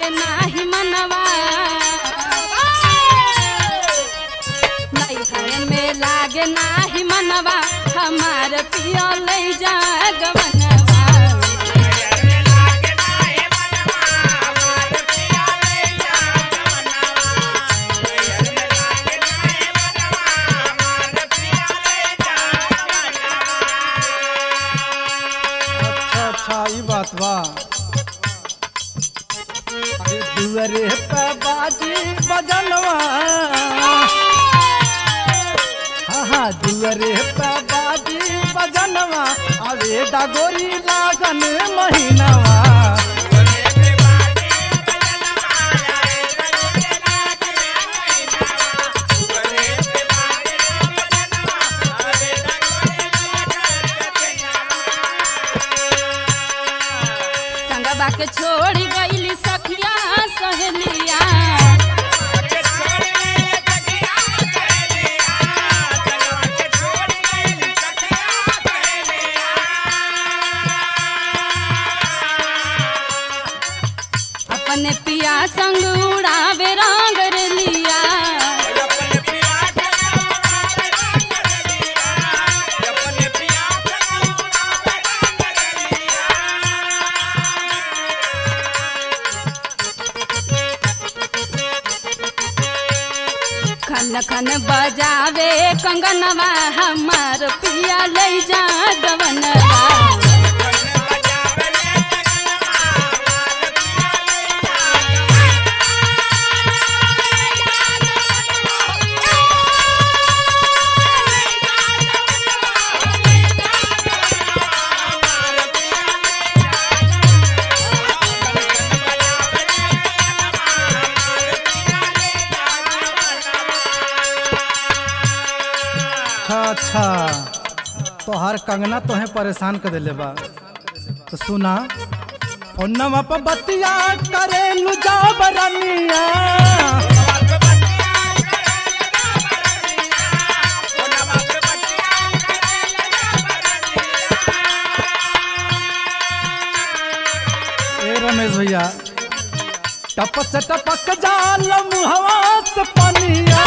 लागे नाही मनवा नैहर में लागे नाही मनवा हमार पिया ले जा गवनवा बात बा अरे दुअरे पे बाजी बजनवा हाँ दुअरे पे बाजी बजनवा अरे डागोरी लागन महीनवा के छोड़ गईली सखिया सहेलिया अपने पिया संग उड़ावे रंग लिया खन खन बजावे कंगनवा हमार पिया ले जा गवनवा अच्छा तोहार कंगना तोहे परेशान कर दिले बा तो सुना फोनवा पर बतिया करे लुजा बरनिया ए रमेश भैया टप से टपक जाल मुहवा से पनिया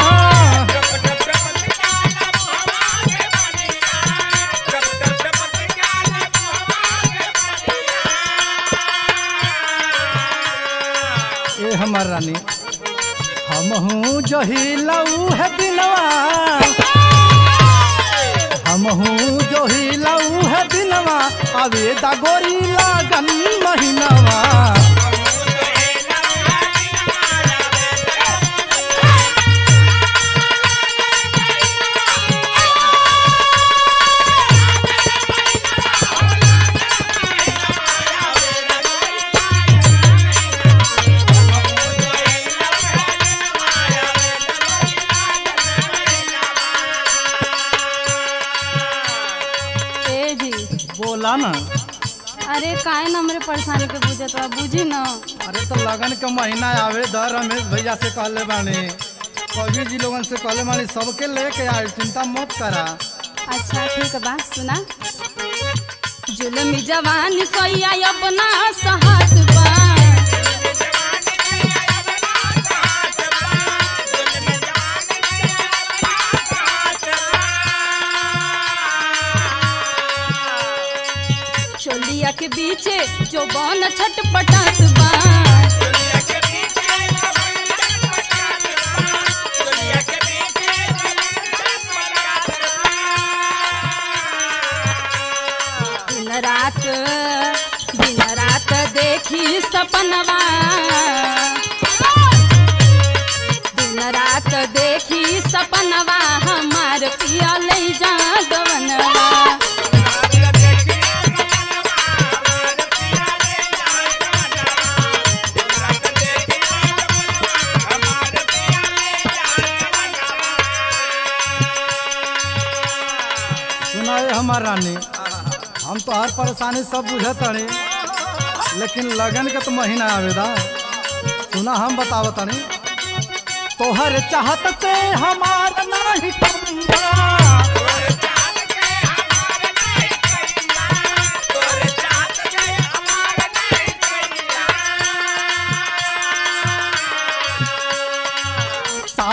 हमर रानी हम हूँ जो ही लऊ है दिलवा हम हूँ जो ही लऊ है दिलवा अबे दागोरी लागन महीनवा बोला ना अरे काहे ना हमरे परेशानी के बुझे तो बुझी ना अरे तो लगन के महीना आवे दर रमेश भैया से कहले बानी कवि जी लोगन से कहले बानी सबके लेके आए चिंता मत करा अच्छा ठीक है बात सुना जुल्मी जवानी सोया अपना सहत बा चोलिया के बीचे जो बन छटपटात बा दिन रात देखी सपनवा दिन रात देखी सपनवा हमार पिया ले जा गवनवा हमार रानी हम तो हर परेशानी सब बुझत हनी लेकिन लगन के तो महीना आवेदा सुना हम बतावत हनी तोहर चाहत से हमार नहीं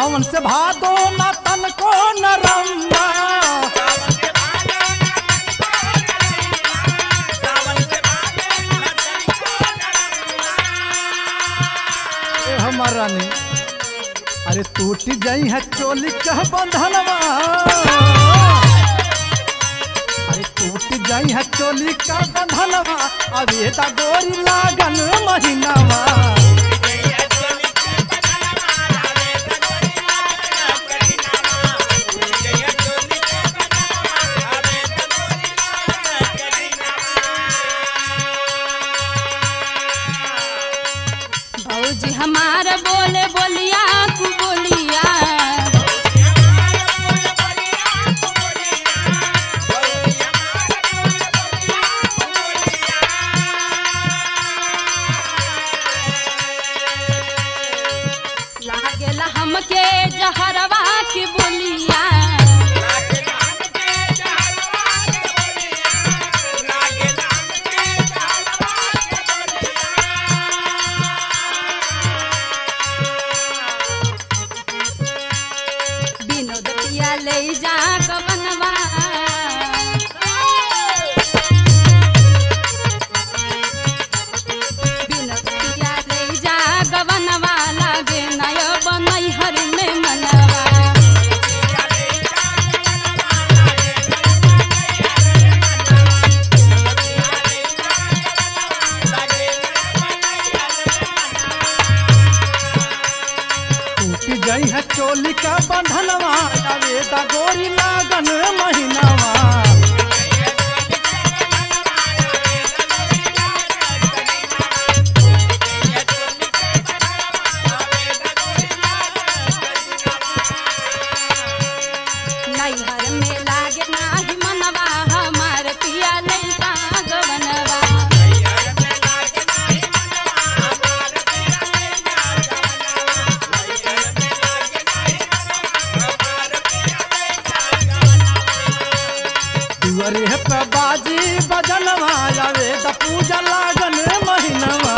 सावन से भादो न तन को नरम्बा हमार रानी अरे टूट गई है चोली का बंधनवा अरे टूट गई है चोली का बंधनवा अभी ता गोरी लागन महीनावा भौजी हमार बोले बोलिया कु बोलिया लागेला हमके जहरवा की बोलिया ले जा गवनवा बिनतिया ले जा गवनवा लागे नय बनई हर में मनवा टूट गई है चोली का बंधनवा अबे ता गोरी लागन महीनावा नैहर में लागे नाही मनवा हमार पिया लैसा गवनवा दुअरे पे बाजी बजनवा आवे त पूजा लागन महीनावा